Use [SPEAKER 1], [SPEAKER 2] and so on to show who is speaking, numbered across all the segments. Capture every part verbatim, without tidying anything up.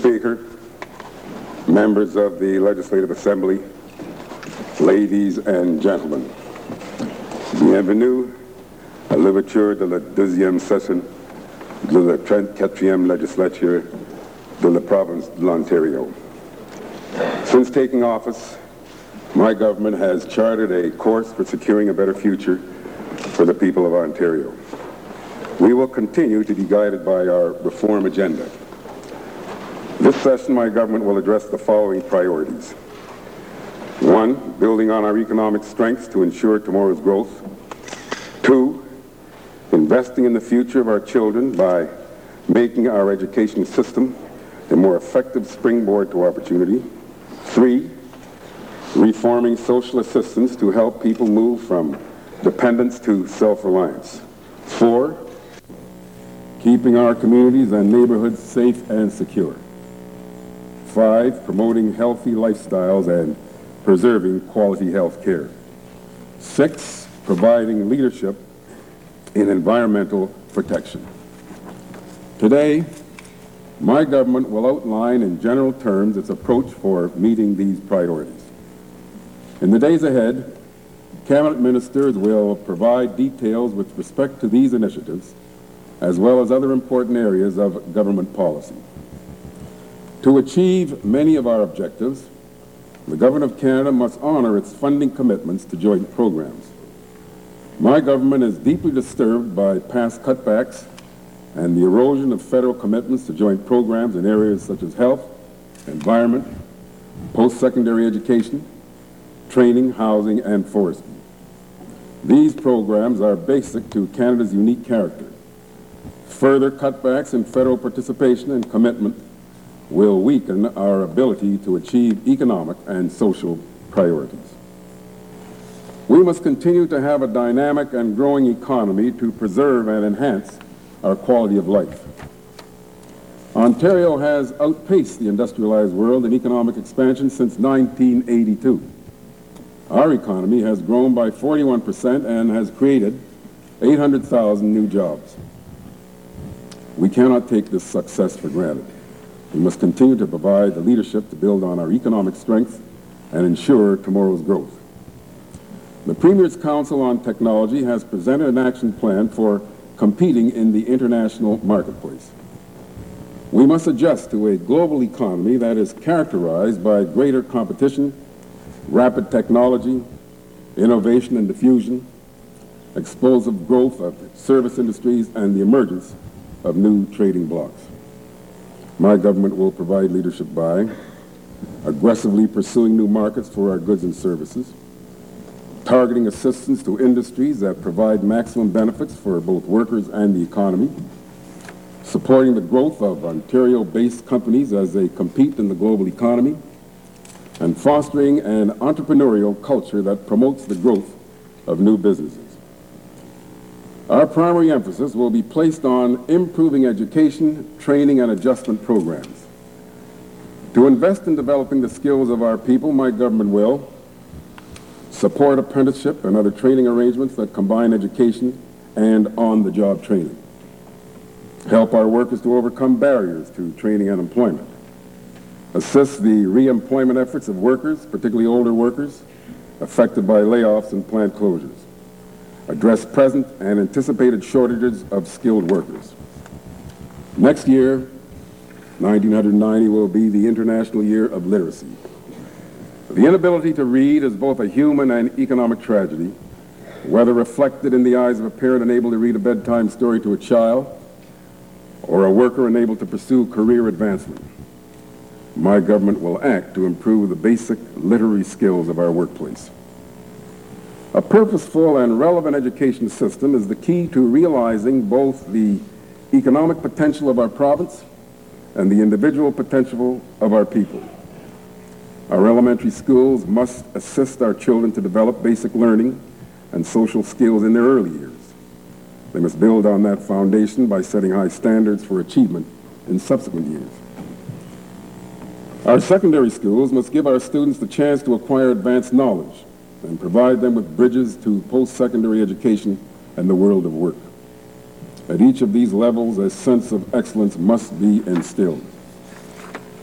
[SPEAKER 1] Speaker, members of the Legislative Assembly, ladies and gentlemen, bienvenue à l'ouverture de la deuxième session de la trente-quatrième législature de la province de l'Ontario. Since taking office, my government has charted a course for securing a better future for the people of Ontario. We will continue to be guided by our reform agenda. This session, my government will address the following priorities. One, building on our economic strengths to ensure tomorrow's growth. Two, investing in the future of our children by making our education system a more effective springboard to opportunity. Three, reforming social assistance to help people move from dependence to self-reliance. Four, keeping our communities and neighborhoods safe and secure. Five, promoting healthy lifestyles and preserving quality health care. Six, providing leadership in environmental protection. Today, my government will outline in general terms its approach for meeting these priorities. In the days ahead, Cabinet ministers will provide details with respect to these initiatives, as well as other important areas of government policy. To achieve many of our objectives, the Government of Canada must honor its funding commitments to joint programs. My government is deeply disturbed by past cutbacks and the erosion of federal commitments to joint programs in areas such as health, environment, post-secondary education, training, housing, and forestry. These programs are basic to Canada's unique character. Further cutbacks in federal participation and commitment will weaken our ability to achieve economic and social priorities. We must continue to have a dynamic and growing economy to preserve and enhance our quality of life. Ontario has outpaced the industrialized world in economic expansion since nineteen eighty-two. Our economy has grown by forty-one percent and has created eight hundred thousand new jobs. We cannot take this success for granted. We must continue to provide the leadership to build on our economic strength and ensure tomorrow's growth. The Premier's Council on Technology has presented an action plan for competing in the international marketplace. We must adjust to a global economy that is characterized by greater competition, rapid technology, innovation and diffusion, explosive growth of service industries, and the emergence of new trading blocs. My government will provide leadership by aggressively pursuing new markets for our goods and services, targeting assistance to industries that provide maximum benefits for both workers and the economy, supporting the growth of Ontario-based companies as they compete in the global economy, and fostering an entrepreneurial culture that promotes the growth of new businesses. Our primary emphasis will be placed on improving education, training, and adjustment programs. To invest in developing the skills of our people, my government will support apprenticeship and other training arrangements that combine education and on-the-job training, help our workers to overcome barriers to training and employment, assist the re-employment efforts of workers, particularly older workers, affected by layoffs and plant closures, address present and anticipated shortages of skilled workers. Next year, nineteen ninety, will be the International Year of Literacy. The inability to read is both a human and economic tragedy, whether reflected in the eyes of a parent unable to read a bedtime story to a child or a worker unable to pursue career advancement. My government will act to improve the basic literary skills of our workplace. A purposeful and relevant education system is the key to realizing both the economic potential of our province and the individual potential of our people. Our elementary schools must assist our children to develop basic learning and social skills in their early years. They must build on that foundation by setting high standards for achievement in subsequent years. Our secondary schools must give our students the chance to acquire advanced knowledge and provide them with bridges to post-secondary education and the world of work. At each of these levels, a sense of excellence must be instilled.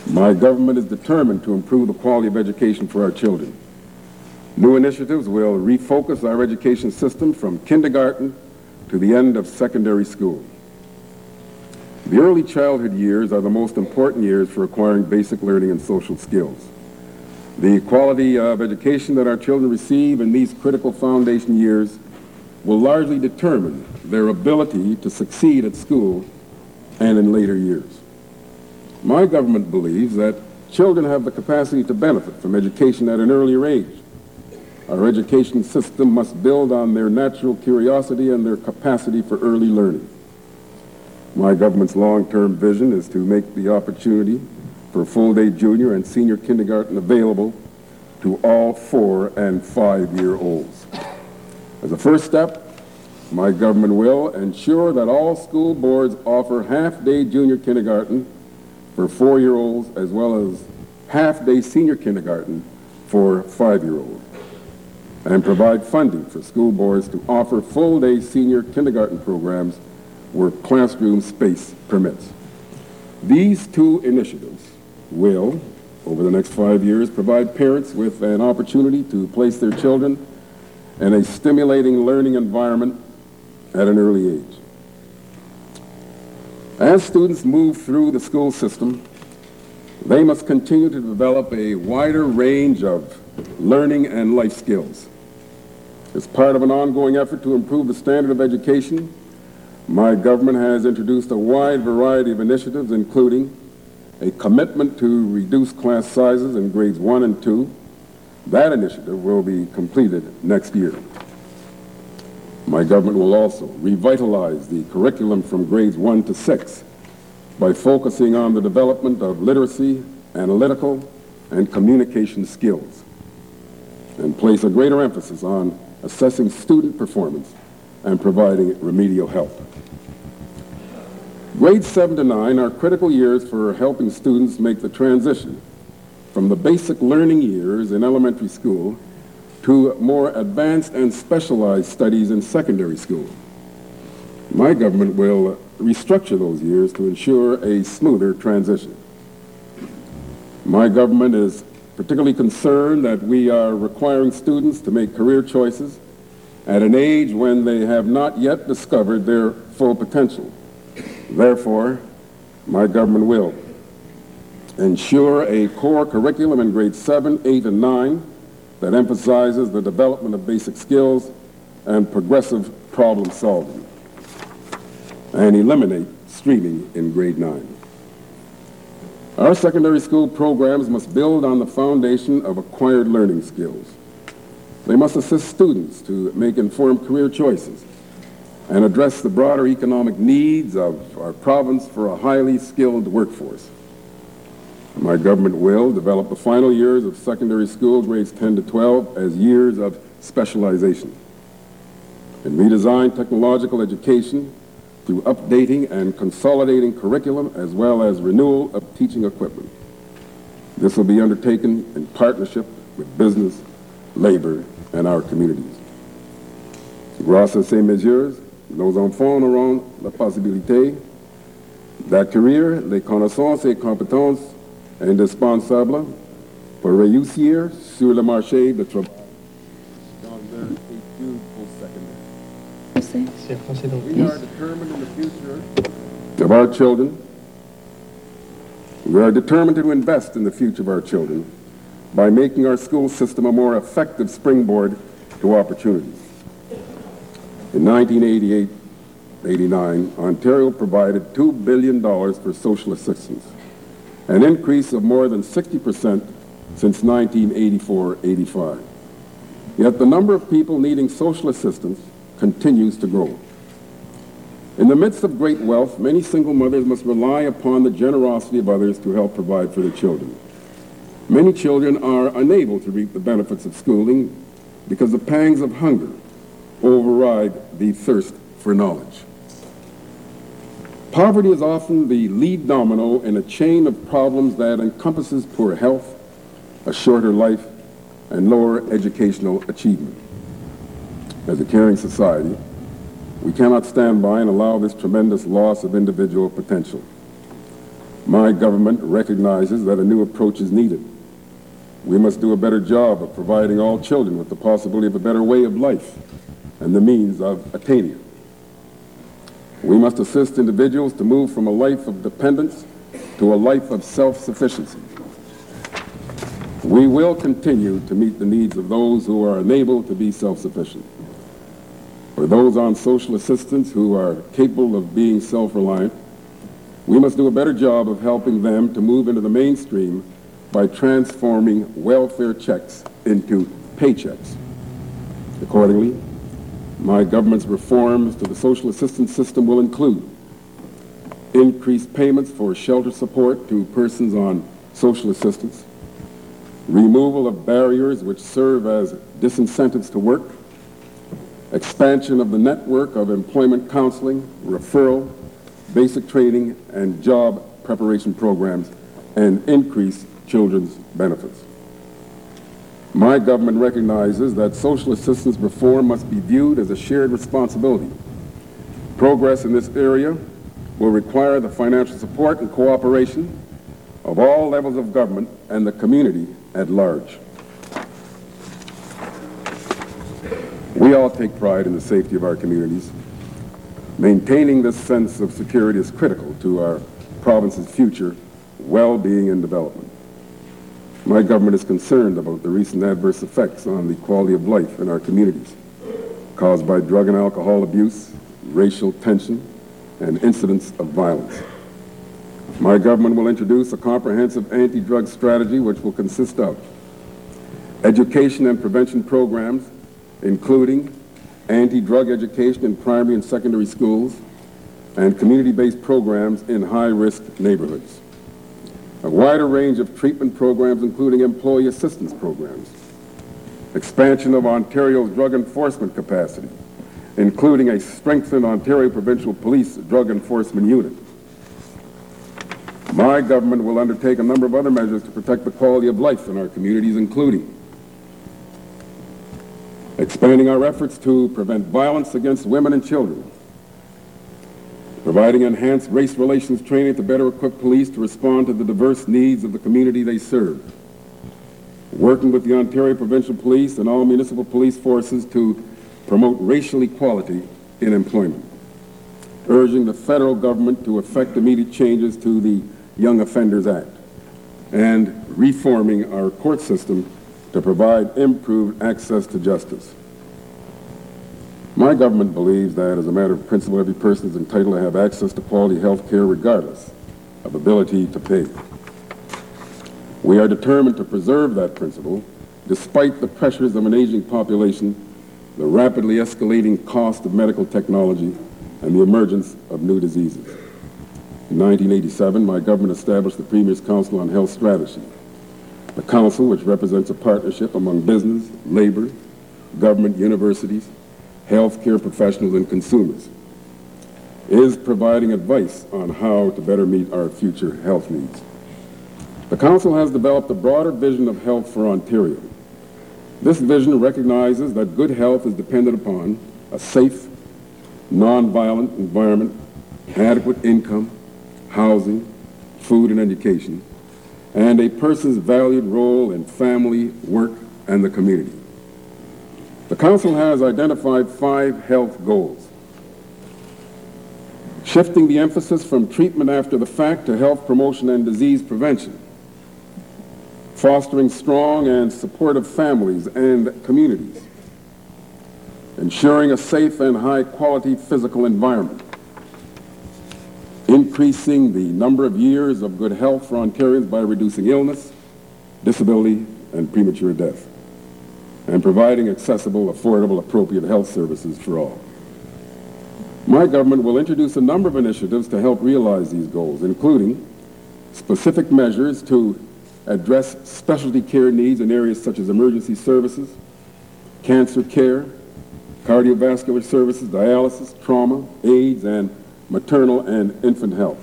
[SPEAKER 1] My government is determined to improve the quality of education for our children. New initiatives will refocus our education system from kindergarten to the end of secondary school. The early childhood years are the most important years for acquiring basic learning and social skills. The quality of education that our children receive in these critical foundation years will largely determine their ability to succeed at school and in later years. My government believes that children have the capacity to benefit from education at an earlier age. Our education system must build on their natural curiosity and their capacity for early learning. My government's long-term vision is to make the opportunity for full-day junior and senior kindergarten available to all four and five-year-olds. As a first step, my government will ensure that all school boards offer half-day junior kindergarten for four-year-olds as well as half-day senior kindergarten for five-year-olds, and provide funding for school boards to offer full-day senior kindergarten programs where classroom space permits. These two initiatives will, over the next five years, provide parents with an opportunity to place their children in a stimulating learning environment at an early age. As students move through the school system, they must continue to develop a wider range of learning and life skills. As part of an ongoing effort to improve the standard of education, my government has introduced a wide variety of initiatives, including a commitment to reduce class sizes in grades one and two. That initiative will be completed next year. My government will also revitalize the curriculum from grades one to six by focusing on the development of literacy, analytical, and communication skills, and place a greater emphasis on assessing student performance and providing remedial help. Grades seven to nine are critical years for helping students make the transition from the basic learning years in elementary school to more advanced and specialized studies in secondary school. My government will restructure those years to ensure a smoother transition. My government is particularly concerned that we are requiring students to make career choices at an age when they have not yet discovered their full potential. Therefore, my government will ensure a core curriculum in grades seven, eight, and nine that emphasizes the development of basic skills and progressive problem solving, and eliminate streaming in grade nine. Our secondary school programs must build on the foundation of acquired learning skills. They must assist students to make informed career choices and address the broader economic needs of our province for a highly skilled workforce. My government will develop the final years of secondary school, grades ten to twelve, as years of specialization, and redesign technological education through updating and consolidating curriculum as well as renewal of teaching equipment. This will be undertaken in partnership with business, labor, and our communities. Grâce à ces mesures, nos enfants auront la possibilité d'acquérir les connaissances et compétences indispensables pour réussir sur le marché du travail dans leur études post-secondaire. We are determined in the future of our children. We are determined to invest in the future of our children by making our school system a more effective springboard to opportunities. In nineteen eighty-eight eighty-nine, Ontario provided two billion dollars for social assistance, an increase of more than sixty percent since nineteen eighty-four eighty-five. Yet the number of people needing social assistance continues to grow. In the midst of great wealth, many single mothers must rely upon the generosity of others to help provide for their children. Many children are unable to reap the benefits of schooling because the pangs of hunger override the thirst for knowledge. Poverty is often the lead domino in a chain of problems that encompasses poor health, a shorter life, and lower educational achievement. As a caring society, we cannot stand by and allow this tremendous loss of individual potential. My government recognizes that a new approach is needed. We must do a better job of providing all children with the possibility of a better way of life and the means of attaining it. We must assist individuals to move from a life of dependence to a life of self-sufficiency. We will continue to meet the needs of those who are unable to be self-sufficient. For those on social assistance who are capable of being self-reliant, we must do a better job of helping them to move into the mainstream by transforming welfare checks into paychecks. Accordingly, my government's reforms to the social assistance system will include increased payments for shelter support to persons on social assistance, removal of barriers which serve as disincentives to work, expansion of the network of employment counseling, referral, basic training, and job preparation programs, and increased children's benefits. My government recognizes that social assistance reform must be viewed as a shared responsibility. Progress in this area will require the financial support and cooperation of all levels of government and the community at large. We all take pride in the safety of our communities. Maintaining this sense of security is critical to our province's future well-being and development. My government is concerned about the recent adverse effects on the quality of life in our communities caused by drug and alcohol abuse, racial tension, and incidents of violence. My government will introduce a comprehensive anti-drug strategy which will consist of education and prevention programs, including anti-drug education in primary and secondary schools and community-based programs in high-risk neighborhoods. A wider range of treatment programs, including employee assistance programs, expansion of Ontario's drug enforcement capacity, including a strengthened Ontario Provincial Police Drug Enforcement Unit. My government will undertake a number of other measures to protect the quality of life in our communities, including expanding our efforts to prevent violence against women and children, providing enhanced race relations training to better equip police to respond to the diverse needs of the community they serve, working with the Ontario Provincial Police and all municipal police forces to promote racial equality in employment, urging the federal government to effect immediate changes to the Young Offenders Act, and reforming our court system to provide improved access to justice. My government believes that, as a matter of principle, every person is entitled to have access to quality health care regardless of ability to pay. We are determined to preserve that principle despite the pressures of an aging population, the rapidly escalating cost of medical technology, and the emergence of new diseases. In nineteen eighty-seven, my government established the Premier's Council on Health Strategy. The council, which represents a partnership among business, labor, government, universities, healthcare professionals, and consumers, is providing advice on how to better meet our future health needs. The council has developed a broader vision of health for Ontario. This vision recognizes that good health is dependent upon a safe, non-violent environment, adequate income, housing, food, and education, and a person's valued role in family, work, and the community. The council has identified five health goals: shifting the emphasis from treatment after the fact to health promotion and disease prevention, fostering strong and supportive families and communities, ensuring a safe and high-quality physical environment, increasing the number of years of good health for Ontarians by reducing illness, disability, and premature death, and providing accessible, affordable, appropriate health services for all. My government will introduce a number of initiatives to help realize these goals, including specific measures to address specialty care needs in areas such as emergency services, cancer care, cardiovascular services, dialysis, trauma, AIDS, and maternal and infant health.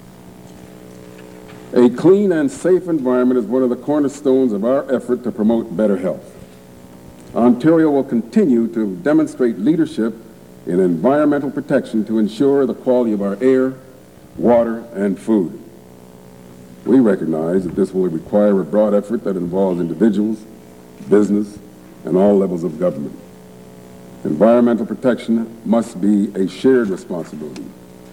[SPEAKER 1] A clean and safe environment is one of the cornerstones of our effort to promote better health. Ontario will continue to demonstrate leadership in environmental protection to ensure the quality of our air, water, and food. We recognize that this will require a broad effort that involves individuals, business, and all levels of government. Environmental protection must be a shared responsibility.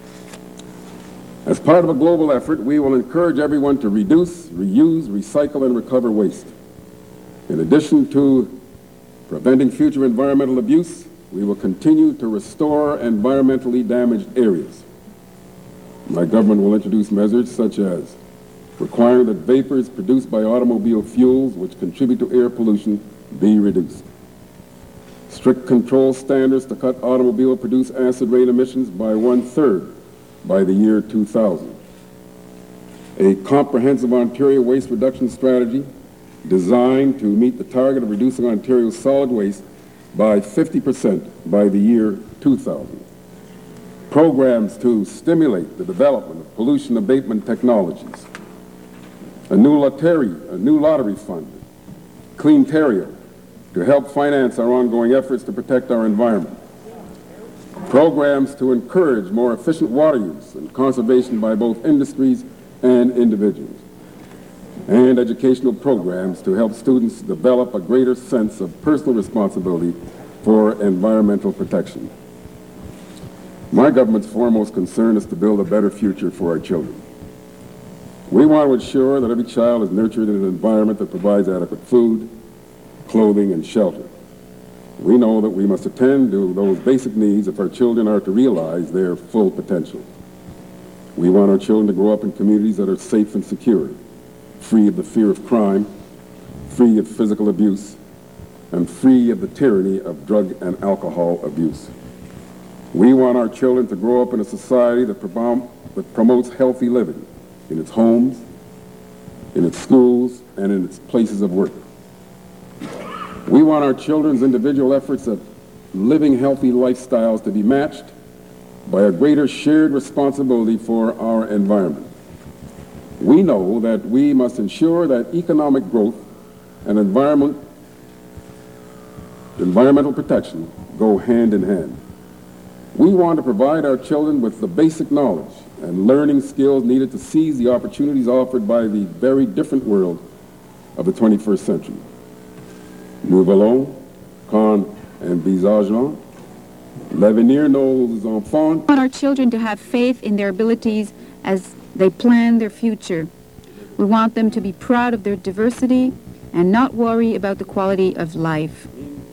[SPEAKER 1] As part of a global effort, we will encourage everyone to reduce, reuse, recycle, and recover waste. In addition to preventing future environmental abuse, we will continue to restore environmentally damaged areas. My government will introduce measures such as requiring that vapors produced by automobile fuels which contribute to air pollution be reduced. Strict control standards to cut automobile-produced acid rain emissions by one-third by the year two thousand. A comprehensive Ontario waste reduction strategy designed to meet the target of reducing Ontario's solid waste by fifty percent by the year two thousand. Programs to stimulate the development of pollution abatement technologies. A new lottery, a new lottery fund, Cleantario, to help finance our ongoing efforts to protect our environment. Programs to encourage more efficient water use and conservation by both industries and individuals. And educational programs to help students develop a greater sense of personal responsibility for environmental protection. My government's foremost concern is to build a better future for our children. We want to ensure that every child is nurtured in an environment that provides adequate food, clothing, and shelter. We know that we must attend to those basic needs if our children are to realize their full potential. We want our children to grow up in communities that are safe and secure, free of the fear of crime, free of physical abuse, and free of the tyranny of drug and alcohol abuse. We want our children to grow up in a society that, prom- that promotes healthy living in its homes, in its schools, and in its places of work. We want our children's individual efforts at living healthy lifestyles to be matched by a greater shared responsibility for our environment. We know that we must ensure that economic growth and environment, environmental protection go hand in hand. We want to provide our children with the basic knowledge and learning skills needed to seize the opportunities offered by the very different world of the twenty-first century. Nous voulons qu'en envisageant l'avenir nos enfants.
[SPEAKER 2] We want our children to have faith in their abilities as they plan their future. We want them to be proud of their diversity and not worry about the quality of life.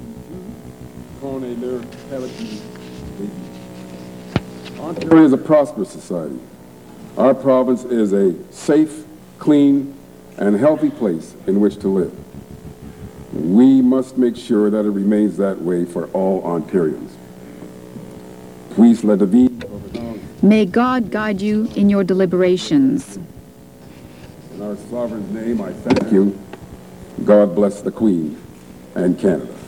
[SPEAKER 1] Ontario is a prosperous society. Our province is a safe, clean, and healthy place in which to live. We must make sure that it remains that way for all Ontarians. Please let the vie.
[SPEAKER 2] May God guide you in your deliberations.
[SPEAKER 1] In our sovereign's name, I thank you. God bless the Queen and Canada.